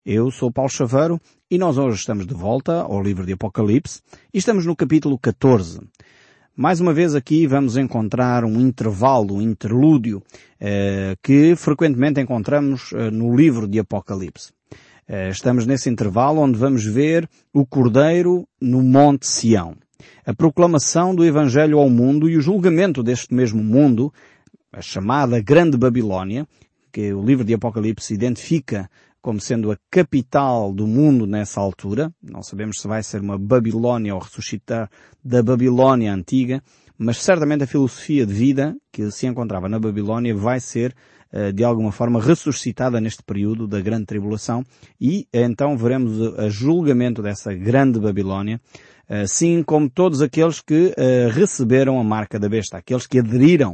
Eu sou Paulo Chaveiro e nós hoje estamos de volta ao livro de Apocalipse e estamos no capítulo 14. Mais uma vez aqui vamos encontrar um intervalo, um interlúdio, que frequentemente encontramos no livro de Apocalipse. Estamos nesse intervalo onde vamos ver o Cordeiro no Monte Sião. A proclamação do Evangelho ao mundo e o julgamento deste mesmo mundo, a chamada Grande Babilónia, que o livro de Apocalipse identifica como sendo a capital do mundo nessa altura. Não sabemos se vai ser uma Babilónia ou ressuscitar da Babilónia antiga, mas certamente a filosofia de vida que se encontrava na Babilónia vai ser, de alguma forma, ressuscitada neste período da Grande Tribulação e então veremos o julgamento dessa Grande Babilónia, assim como todos aqueles que receberam a marca da besta, aqueles que aderiram,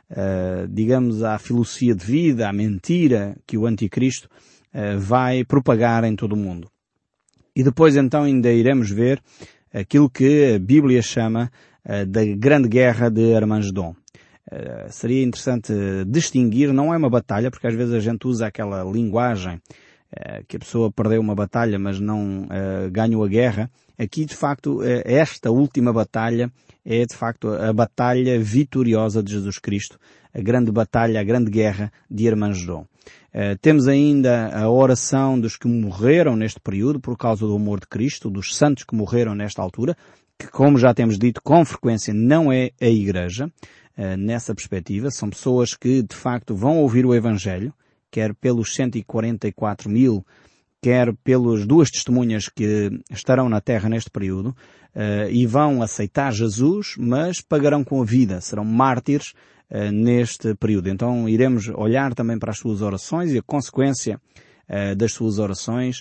digamos, à filosofia de vida, à mentira que o Anticristo vai propagar em todo o mundo. E depois então ainda iremos ver aquilo que a Bíblia chama da Grande Guerra de Armagedon. Seria interessante distinguir, não é uma batalha, porque às vezes a gente usa aquela linguagem que a pessoa perdeu uma batalha mas não ganhou a guerra. Aqui de facto esta última batalha é de facto a batalha vitoriosa de Jesus Cristo, a grande batalha, a grande guerra de Armagedon. Temos ainda a oração dos que morreram neste período por causa do amor de Cristo, dos santos que morreram nesta altura, que, como já temos dito, com frequência não é a Igreja. Nessa perspectiva, são pessoas que de facto vão ouvir o Evangelho, quer pelos 144.000, quer pelas duas testemunhas que estarão na terra neste período, e vão aceitar Jesus, mas pagarão com a vida, serão mártires neste período. Então iremos olhar também para as suas orações e a consequência das suas orações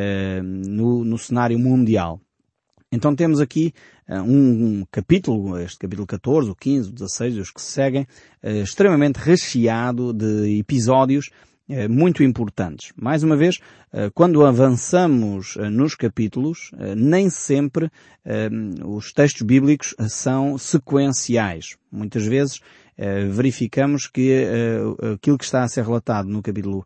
no cenário mundial. Então temos aqui um capítulo, este capítulo 14, o 15, o 16, os que se seguem, extremamente recheado de episódios muito importantes. Mais uma vez, quando avançamos nos capítulos, nem sempre os textos bíblicos são sequenciais. Muitas vezes verificamos que aquilo que está a ser relatado no capítulo,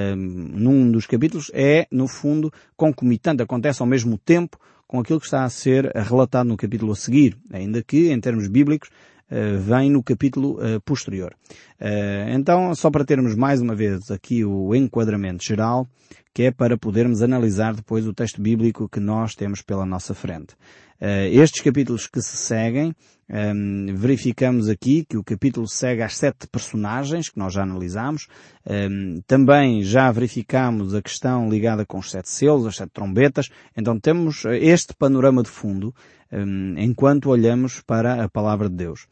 num dos capítulos, é, no fundo, concomitante, acontece ao mesmo tempo com aquilo que está a ser relatado no capítulo a seguir, ainda que, em termos bíblicos, vem no capítulo posterior. Então, só para termos mais uma vez aqui o enquadramento geral, que é para podermos analisar depois o texto bíblico que nós temos pela nossa frente. Estes capítulos que se seguem, verificamos aqui que o capítulo segue às 7 personagens que nós já analisámos. Também já verificamos a questão ligada com os 7 selos, as 7 trombetas. Então temos este panorama de fundo enquanto olhamos para a palavra de Deus.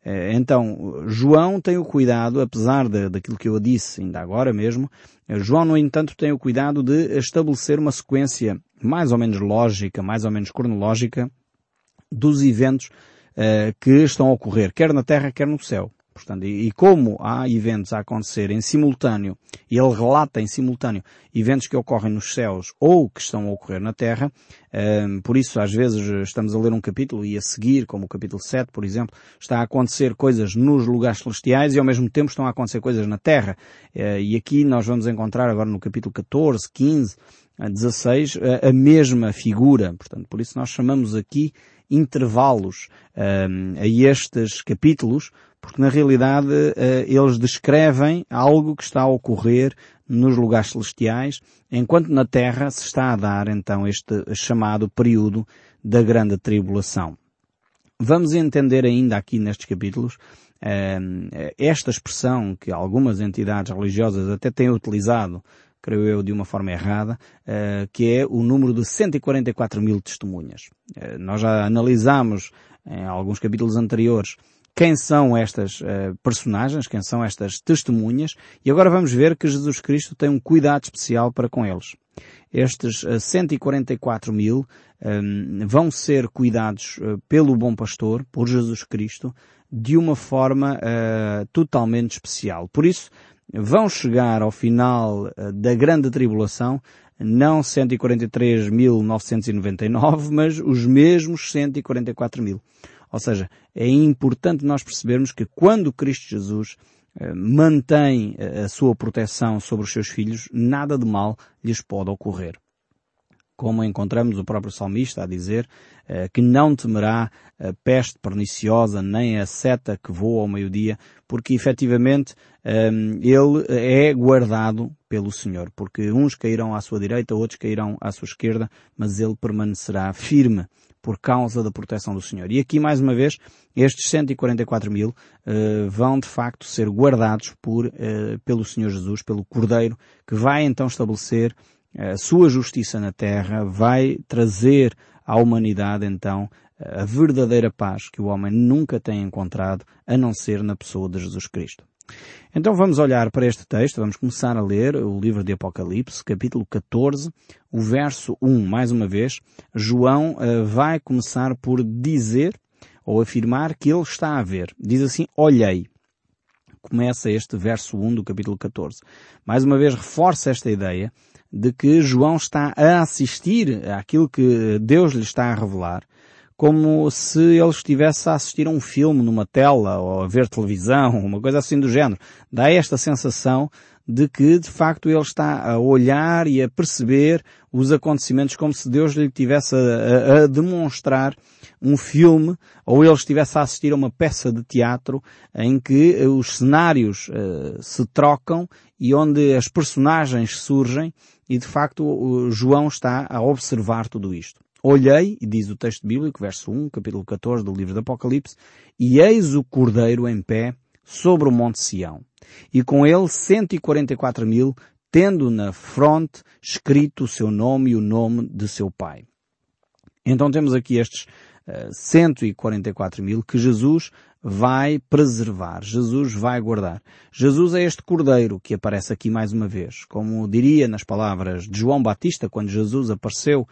Então, João tem o cuidado, apesar daquilo que eu disse ainda agora mesmo, João, no entanto, tem o cuidado de estabelecer uma sequência mais ou menos lógica, mais ou menos cronológica dos eventos que estão a ocorrer, quer na terra, quer no céu. Portanto, e como há eventos a acontecer em simultâneo, e ele relata em simultâneo eventos que ocorrem nos céus ou que estão a ocorrer na terra, por isso às vezes estamos a ler um capítulo e a seguir, como o capítulo 7, por exemplo, está a acontecer coisas nos lugares celestiais e ao mesmo tempo estão a acontecer coisas na terra. E aqui nós vamos encontrar agora no capítulo 14, 15, 16, a mesma figura. Portanto, por isso nós chamamos aqui intervalos a estes capítulos, porque na realidade eles descrevem algo que está a ocorrer nos lugares celestiais, enquanto na Terra se está a dar então este chamado período da grande tribulação. Vamos entender ainda aqui nestes capítulos esta expressão que algumas entidades religiosas até têm utilizado, creio eu, de uma forma errada, que é o número de 144.000 testemunhas. Nós já analisámos em alguns capítulos anteriores quem são estas personagens, quem são estas testemunhas, e agora vamos ver que Jesus Cristo tem um cuidado especial para com eles. Estes 144.000 vão ser cuidados pelo bom pastor, por Jesus Cristo, de uma forma totalmente especial. Por isso, vão chegar ao final da grande tribulação, não 143.999, mas os mesmos 144.000. Ou seja, é importante nós percebermos que quando Cristo Jesus mantém a sua proteção sobre os seus filhos, nada de mal lhes pode ocorrer. Como encontramos o próprio salmista a dizer que não temerá a peste perniciosa, nem a seta que voa ao meio-dia, porque efetivamente ele é guardado pelo Senhor. Porque uns cairão à sua direita, outros cairão à sua esquerda, mas ele permanecerá firme por causa da proteção do Senhor. E aqui, mais uma vez, estes 144.000 vão de facto ser guardados pelo Senhor Jesus, pelo Cordeiro, que vai então estabelecer a sua justiça na terra, vai trazer à humanidade então a verdadeira paz que o homem nunca tem encontrado, a não ser na pessoa de Jesus Cristo. Então vamos olhar para este texto, vamos começar a ler o livro de Apocalipse, capítulo 14, o verso 1. Mais uma vez, João vai começar por dizer ou afirmar que ele está a ver. Diz assim: olhei. Começa este verso 1 do capítulo 14. Mais uma vez reforça esta ideia de que João está a assistir àquilo que Deus lhe está a revelar, como se ele estivesse a assistir a um filme numa tela ou a ver televisão, uma coisa assim do género. Dá esta sensação de que, de facto, ele está a olhar e a perceber os acontecimentos como se Deus lhe estivesse a demonstrar um filme, ou ele estivesse a assistir a uma peça de teatro em que os cenários se trocam e onde as personagens surgem, e de facto o João está a observar tudo isto. Olhei, e diz o texto bíblico, verso 1, capítulo 14 do livro do Apocalipse, e eis o Cordeiro em pé sobre o monte Sião, e com ele 144.000, tendo na fronte escrito o seu nome e o nome de seu pai. Então temos aqui estes 144.000 que Jesus vai preservar, Jesus vai guardar. Jesus é este Cordeiro que aparece aqui mais uma vez. Como diria nas palavras de João Batista, quando Jesus apareceu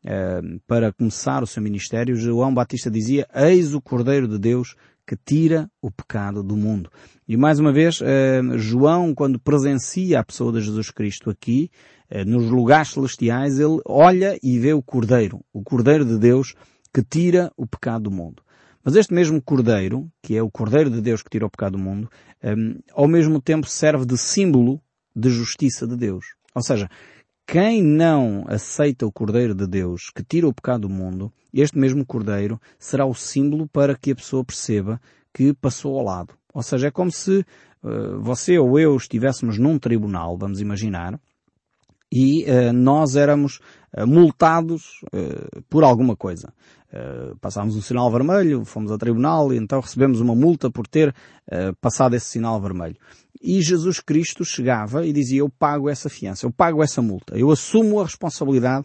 para começar o seu ministério, João Batista dizia: eis o Cordeiro de Deus que tira o pecado do mundo. E mais uma vez, João, quando presencia a pessoa de Jesus Cristo aqui, nos lugares celestiais, ele olha e vê o Cordeiro de Deus que tira o pecado do mundo. Mas este mesmo Cordeiro, que é o Cordeiro de Deus que tira o pecado do mundo, ao mesmo tempo serve de símbolo de justiça de Deus. Ou seja, quem não aceita o Cordeiro de Deus que tira o pecado do mundo, este mesmo Cordeiro será o símbolo para que a pessoa perceba que passou ao lado. Ou seja, é como se você ou eu estivéssemos num tribunal, vamos imaginar, e nós éramos multados por alguma coisa. Passámos um sinal vermelho, fomos a tribunal e então recebemos uma multa por ter passado esse sinal vermelho. E Jesus Cristo chegava e dizia: eu pago essa fiança, eu pago essa multa, eu assumo a responsabilidade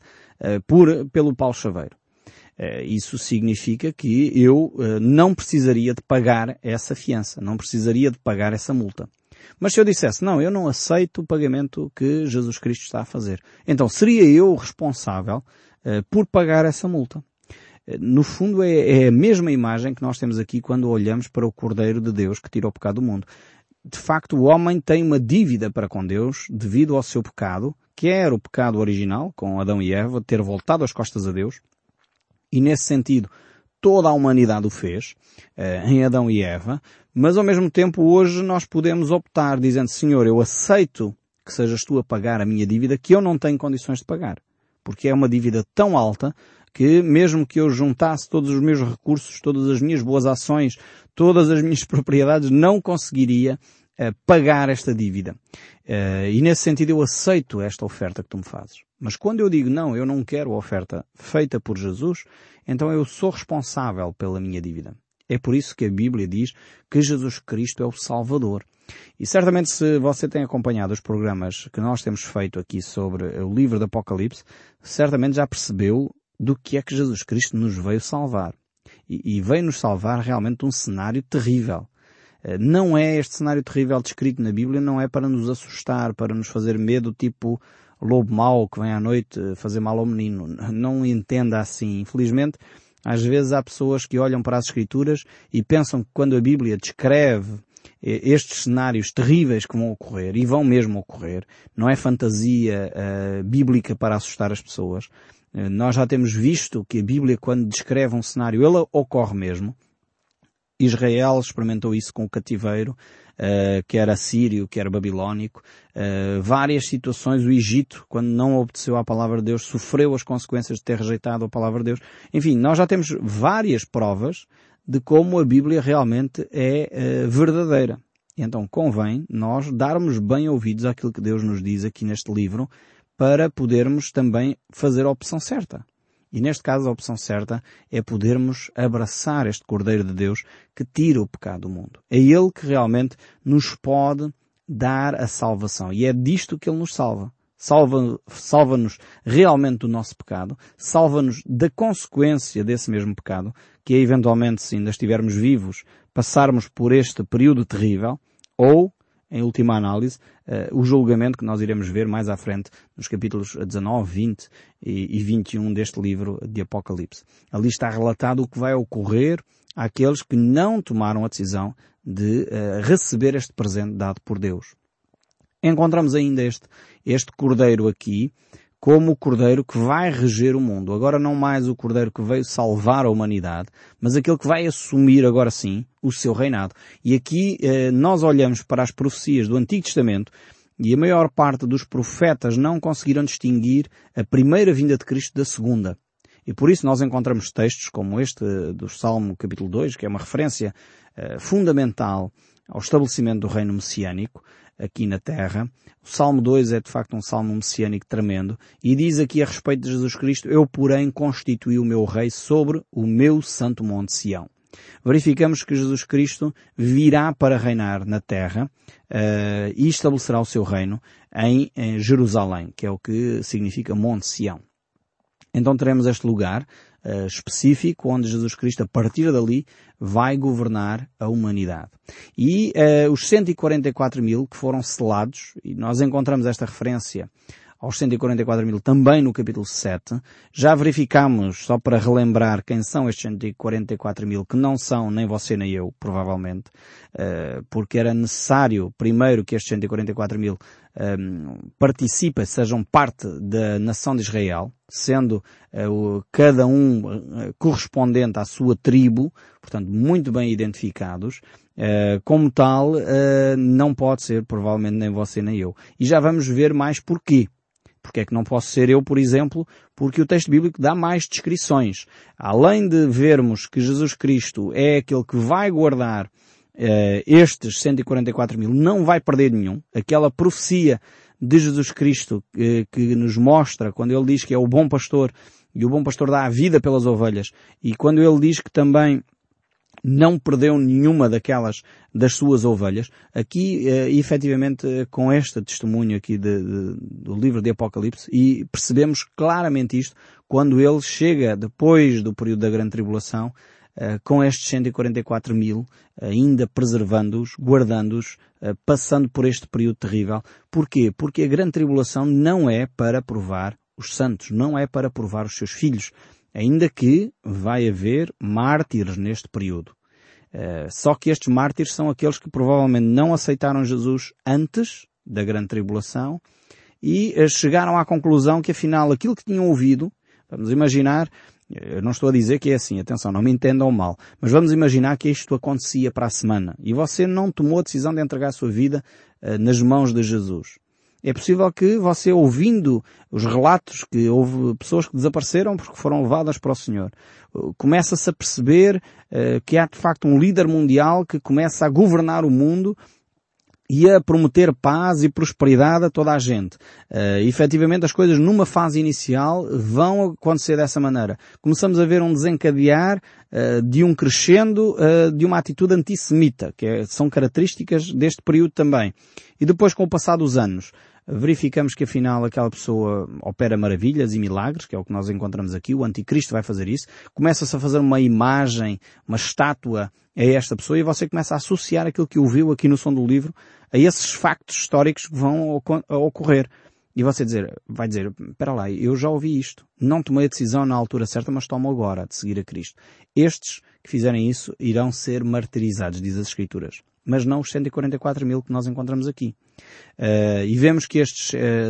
pelo Paulo Chaveiro. Isso significa que eu não precisaria de pagar essa fiança, não precisaria de pagar essa multa. Mas se eu dissesse: não, eu não aceito o pagamento que Jesus Cristo está a fazer, então seria eu o responsável por pagar essa multa. No fundo é a mesma imagem que nós temos aqui quando olhamos para o Cordeiro de Deus que tira o pecado do mundo. De facto, o homem tem uma dívida para com Deus devido ao seu pecado, que era o pecado original, com Adão e Eva, ter voltado as costas a Deus. E nesse sentido, toda a humanidade o fez, em Adão e Eva, mas ao mesmo tempo hoje nós podemos optar dizendo: Senhor, eu aceito que sejas tu a pagar a minha dívida que eu não tenho condições de pagar. Porque é uma dívida tão alta que mesmo que eu juntasse todos os meus recursos, todas as minhas boas ações, todas as minhas propriedades, não conseguiria pagar esta dívida. E nesse sentido eu aceito esta oferta que tu me fazes. Mas quando eu digo: não, eu não quero a oferta feita por Jesus, então eu sou responsável pela minha dívida. É por isso que a Bíblia diz que Jesus Cristo é o Salvador. E certamente, se você tem acompanhado os programas que nós temos feito aqui sobre o livro do Apocalipse, certamente já percebeu do que é que Jesus Cristo nos veio salvar. E veio nos salvar realmente de um cenário terrível. Não é este cenário terrível descrito na Bíblia, não é para nos assustar, para nos fazer medo, tipo lobo mau que vem à noite fazer mal ao menino. Não entenda assim. Infelizmente, às vezes há pessoas que olham para as Escrituras e pensam que quando a Bíblia descreve estes cenários terríveis que vão ocorrer, e vão mesmo ocorrer, não é fantasia bíblica para assustar as pessoas. Nós já temos visto que a Bíblia, quando descreve um cenário, ele ocorre mesmo. Israel experimentou isso com o cativeiro, quer assírio, quer babilónico. Várias situações, o Egito, quando não obedeceu à palavra de Deus, sofreu as consequências de ter rejeitado a palavra de Deus. Enfim, nós já temos várias provas de como a Bíblia realmente é verdadeira. E então convém nós darmos bem ouvidos àquilo que Deus nos diz aqui neste livro para podermos também fazer a opção certa. E neste caso a opção certa é podermos abraçar este Cordeiro de Deus que tira o pecado do mundo. É Ele que realmente nos pode dar a salvação. E é disto que Ele nos salva. Salva-nos realmente do nosso pecado, salva-nos da consequência desse mesmo pecado, que é eventualmente, se ainda estivermos vivos, passarmos por este período terrível, ou, em última análise, o julgamento que nós iremos ver mais à frente nos capítulos 19, 20 e 21 deste livro de Apocalipse. Ali está relatado o que vai ocorrer àqueles que não tomaram a decisão de receber este presente dado por Deus. Encontramos ainda este Cordeiro aqui como o Cordeiro que vai reger o mundo. Agora não mais o Cordeiro que veio salvar a humanidade, mas aquele que vai assumir agora sim o seu reinado. E aqui nós olhamos para as profecias do Antigo Testamento e a maior parte dos profetas não conseguiram distinguir a primeira vinda de Cristo da segunda. E por isso nós encontramos textos como este do Salmo capítulo 2, que é uma referência fundamental ao estabelecimento do reino messiânico aqui na Terra. O Salmo 2 é de facto um salmo messiânico tremendo e diz aqui a respeito de Jesus Cristo: eu porém constituí o meu rei sobre o meu santo monte Sião. Verificamos que Jesus Cristo virá para reinar na Terra e estabelecerá o seu reino em Jerusalém, que é o que significa Monte Sião. Então teremos este lugar específico onde Jesus Cristo, a partir dali, vai governar a humanidade. E os 144 mil que foram selados, e nós encontramos esta referência aos 144 mil também no capítulo 7, já verificamos, só para relembrar quem são estes 144 mil, que não são nem você nem eu, provavelmente, porque era necessário primeiro que estes 144 mil participem, sejam parte da nação de Israel, sendo cada um correspondente à sua tribo, portanto muito bem identificados. Como tal, não pode ser provavelmente nem você nem eu. E já vamos ver mais porquê. Porque é que não posso ser eu, por exemplo? Porque o texto bíblico dá mais descrições. Além de vermos que Jesus Cristo é aquele que vai guardar estes 144 mil, não vai perder nenhum. Aquela profecia de Jesus Cristo que nos mostra, quando ele diz que é o bom pastor, e o bom pastor dá a vida pelas ovelhas, e quando ele diz que também não perdeu nenhuma das suas ovelhas. Aqui, efetivamente, com este testemunho aqui do livro de Apocalipse, e percebemos claramente isto, quando ele chega depois do período da grande tribulação, com estes 144 mil, ainda preservando-os, guardando-os, passando por este período terrível. Porquê? Porque a grande tribulação não é para provar os santos, não é para provar os seus filhos, ainda que vai haver mártires neste período. Só que estes mártires são aqueles que provavelmente não aceitaram Jesus antes da grande tribulação e chegaram à conclusão que afinal aquilo que tinham ouvido, vamos imaginar, eu não estou a dizer que é assim, atenção, não me entendam mal, mas vamos imaginar que isto acontecia para a semana e você não tomou a decisão de entregar a sua vida nas mãos de Jesus. É possível que você, ouvindo os relatos que houve pessoas que desapareceram porque foram levadas para o Senhor, começa-se a perceber que há de facto um líder mundial que começa a governar o mundo e a prometer paz e prosperidade a toda a gente. Efetivamente as coisas numa fase inicial vão acontecer dessa maneira. Começamos a ver um desencadear de um crescendo de uma atitude antissemita, que são características deste período também. E depois, com o passar dos anos, verificamos que afinal aquela pessoa opera maravilhas e milagres, que é o que nós encontramos aqui, o anticristo vai fazer isso, começa-se a fazer uma imagem, uma estátua a esta pessoa e você começa a associar aquilo que ouviu aqui no som do livro a esses factos históricos que vão ocorrer. E você vai dizer, espera lá, eu já ouvi isto, não tomei a decisão na altura certa, mas tomo agora de seguir a Cristo. Estes que fizerem isso irão ser martirizados, diz as Escrituras. mas não os 144 mil que nós encontramos aqui. E vemos que estes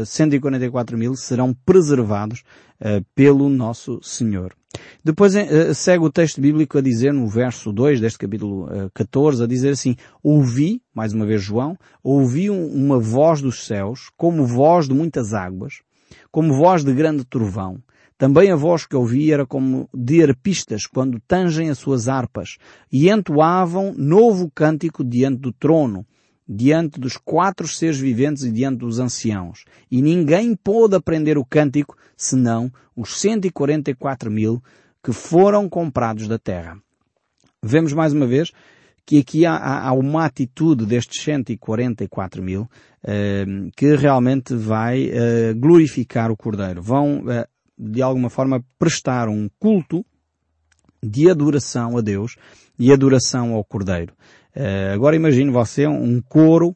144 mil serão preservados pelo nosso Senhor. Depois segue o texto bíblico a dizer, no verso 2 deste capítulo 14, a dizer assim: ouvi, mais uma vez João, ouvi uma voz dos céus, como voz de muitas águas, como voz de grande trovão. Também a voz que ouvi era como de arpistas quando tangem as suas harpas, e entoavam novo cântico diante do trono, diante dos 4 seres viventes e diante dos anciãos. E ninguém pôde aprender o cântico, senão os 144 mil que foram comprados da terra. Vemos mais uma vez que aqui há uma atitude destes 144 mil que realmente vai glorificar o Cordeiro. Vão, de alguma forma, prestar um culto de adoração a Deus e adoração ao Cordeiro. Agora imagine você um coro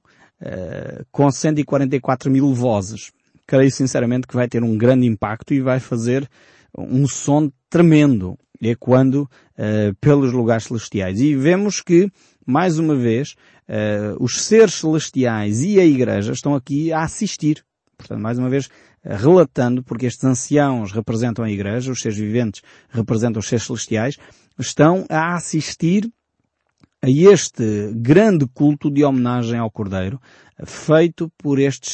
com 144 mil vozes. Creio sinceramente que vai ter um grande impacto e vai fazer um som tremendo, ecoando pelos lugares celestiais. E vemos que, mais uma vez, os seres celestiais e a Igreja estão aqui a assistir. Portanto, mais uma vez, relatando, porque estes anciãos representam a Igreja, os seres viventes representam os seres celestiais, estão a assistir a este grande culto de homenagem ao Cordeiro, feito por estes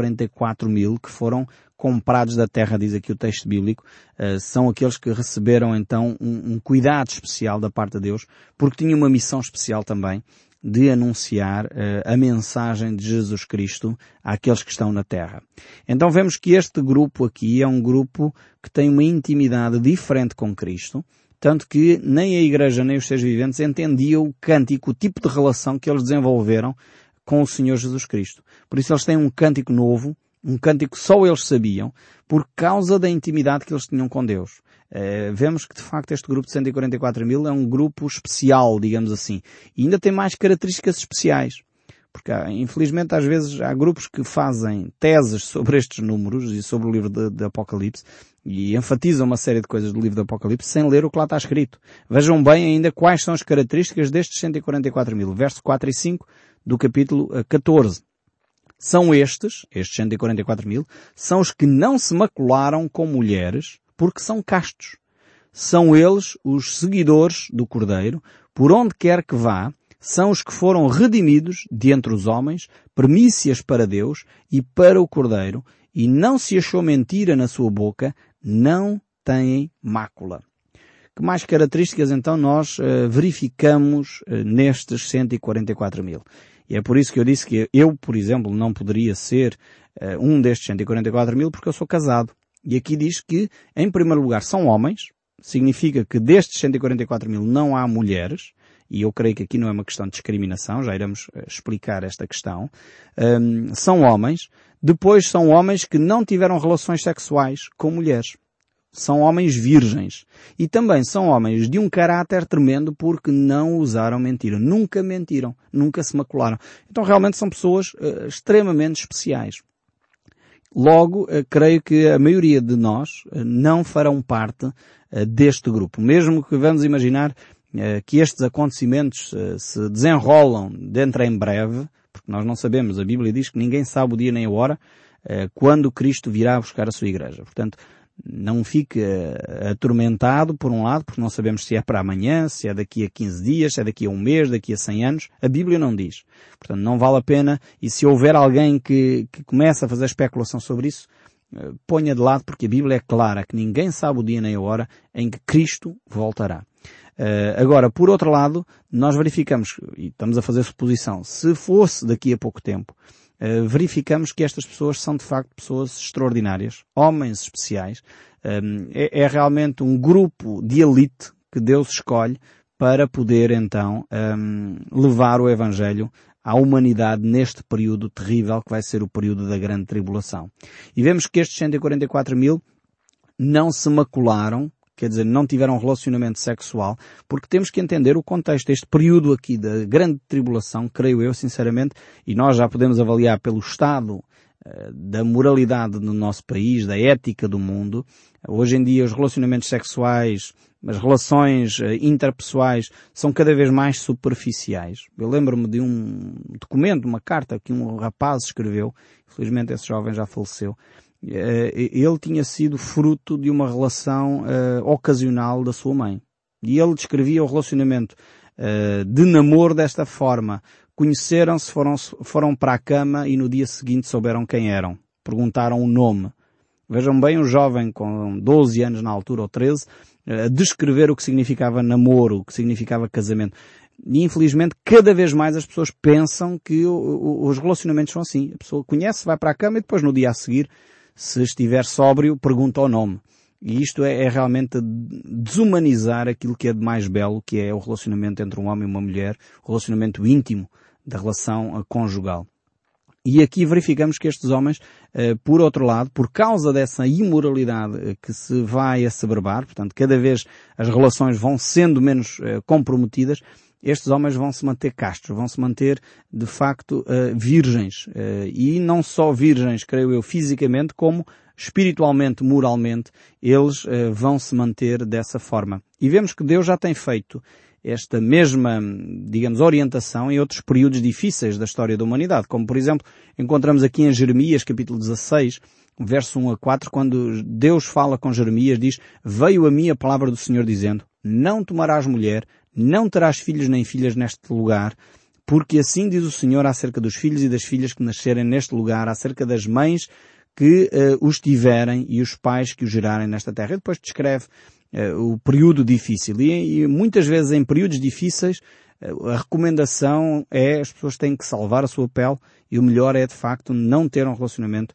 144 mil que foram comprados da terra, diz aqui o texto bíblico. São aqueles que receberam então um cuidado especial da parte de Deus, porque tinham uma missão especial também de anunciar a mensagem de Jesus Cristo àqueles que estão na terra. Então vemos que este grupo aqui é um grupo que tem uma intimidade diferente com Cristo, tanto que nem a Igreja nem os seres viventes entendiam o cântico, o tipo de relação que eles desenvolveram com o Senhor Jesus Cristo. Por isso eles têm um cântico novo, um cântico que só eles sabiam, por causa da intimidade que eles tinham com Deus. Vemos que de facto este grupo de 144 mil é um grupo especial, digamos assim. E ainda tem mais características especiais. Porque infelizmente às vezes há grupos que fazem teses sobre estes números e sobre o livro de Apocalipse e enfatizam uma série de coisas do livro de Apocalipse sem ler o que lá está escrito. Vejam bem ainda quais são as características destes 144 mil. Verso 4 e 5 do capítulo 14. São estes 144 mil, são os que não se macularam com mulheres, porque são castos. São eles os seguidores do Cordeiro, por onde quer que vá, são os que foram redimidos de entre os homens, primícias para Deus e para o Cordeiro, e não se achou mentira na sua boca, não têm mácula. Que mais características então nós verificamos nestes 144 mil? E é por isso que eu disse que eu, por exemplo, não poderia ser um destes 144 mil porque eu sou casado. E aqui diz que, em primeiro lugar, são homens. Significa que destes 144 mil não há mulheres. E eu creio que aqui não é uma questão de discriminação. Já iremos explicar esta questão. São homens. Depois são homens que não tiveram relações sexuais com mulheres. São homens virgens. E também são homens de um caráter tremendo porque não usaram mentira. Nunca mentiram. Nunca se macularam. Então realmente são pessoas extremamente especiais. Logo, creio que a maioria de nós não farão parte deste grupo. Mesmo que vamos imaginar que estes acontecimentos se desenrolam dentro em breve, porque nós não sabemos. A Bíblia diz que ninguém sabe o dia nem a hora quando Cristo virá buscar a sua igreja. Portanto, não fique atormentado, por um lado, porque não sabemos se é para amanhã, se é daqui a 15 dias, se é daqui a um mês, daqui a 100 anos. A Bíblia não diz. Portanto, não vale a pena. E se houver alguém que comece a fazer especulação sobre isso, ponha de lado, porque a Bíblia é clara que ninguém sabe o dia nem a hora em que Cristo voltará. Agora, por outro lado, nós verificamos, e estamos a fazer suposição, se fosse daqui a pouco tempo, verificamos que estas pessoas são de facto pessoas extraordinárias, homens especiais. É realmente um grupo de elite que Deus escolhe para poder então levar o Evangelho à humanidade neste período terrível que vai ser o período da grande tribulação. E vemos que estes 144 mil não se macularam, quer dizer, não tiveram relacionamento sexual, porque temos que entender o contexto. Este período aqui da grande tribulação, creio eu, sinceramente, e nós já podemos avaliar pelo estado da moralidade no nosso país, da ética do mundo. Hoje em dia os relacionamentos sexuais as relações interpessoais são cada vez mais superficiais. Eu lembro-me de um documento, uma carta que um rapaz escreveu, infelizmente esse jovem já faleceu. Ele tinha sido fruto de uma relação ocasional da sua mãe. E ele descrevia o relacionamento de namoro desta forma. Conheceram-se, foram para a cama e no dia seguinte souberam quem eram. Perguntaram o nome. Vejam bem, um jovem com 12 anos na altura, ou 13, a descrever o que significava namoro, o que significava casamento. E infelizmente cada vez mais as pessoas pensam que os relacionamentos são assim. A pessoa conhece, vai para a cama e depois no dia a seguir, se estiver sóbrio, pergunta o nome. E isto é realmente desumanizar aquilo que é de mais belo, que é o relacionamento entre um homem e uma mulher, o relacionamento íntimo da relação conjugal. E aqui verificamos que estes homens, por outro lado, por causa dessa imoralidade que se vai asseverbar, portanto, cada vez as relações vão sendo menos comprometidas, estes homens vão se manter castos, vão se manter, de facto, virgens. E não só virgens, creio eu, fisicamente, como espiritualmente, moralmente, eles vão se manter dessa forma. E vemos que Deus já tem feito esta mesma, digamos, orientação em outros períodos difíceis da história da humanidade, como por exemplo, encontramos aqui em Jeremias, capítulo 16, verso 1 a 4, quando Deus fala com Jeremias, diz: "Veio a mim a palavra do Senhor dizendo, não tomarás mulher, não terás filhos nem filhas neste lugar, porque assim diz o Senhor acerca dos filhos e das filhas que nascerem neste lugar, acerca das mães que os tiverem e os pais que os gerarem nesta terra." E depois descreve o período difícil. E muitas vezes em períodos difíceis a recomendação é as pessoas têm que salvar a sua pele e o melhor é de facto não ter um relacionamento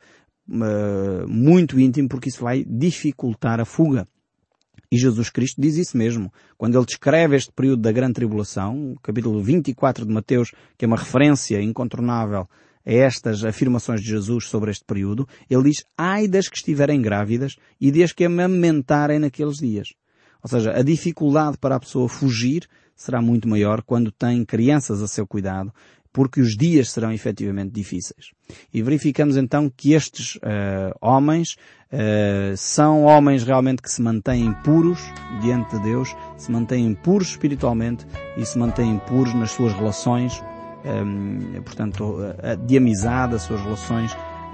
muito íntimo, porque isso vai dificultar a fuga. E Jesus Cristo diz isso mesmo. Quando ele descreve este período da grande tribulação, o capítulo 24 de Mateus, que é uma referência incontornável a estas afirmações de Jesus sobre este período, ele diz: "Ai das que estiverem grávidas e das que amamentarem naqueles dias." Ou seja, a dificuldade para a pessoa fugir será muito maior quando tem crianças a seu cuidado, porque os dias serão efetivamente difíceis. E verificamos então que estes homens são homens realmente que se mantêm puros diante de Deus, se mantêm puros espiritualmente e se mantêm puros nas suas relações, portanto, de amizade, as suas relações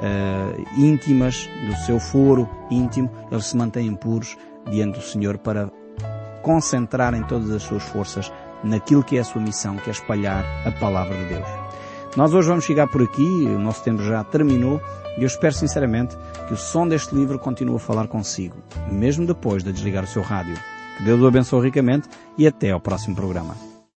íntimas, do seu foro íntimo. Eles se mantêm puros diante do Senhor para concentrarem todas as suas forças naquilo que é a sua missão, que é espalhar a palavra de Deus. Nós hoje vamos chegar por aqui, o nosso tempo já terminou, e eu espero sinceramente que o som deste livro continue a falar consigo, mesmo depois de desligar o seu rádio. Que Deus o abençoe ricamente e até ao próximo programa.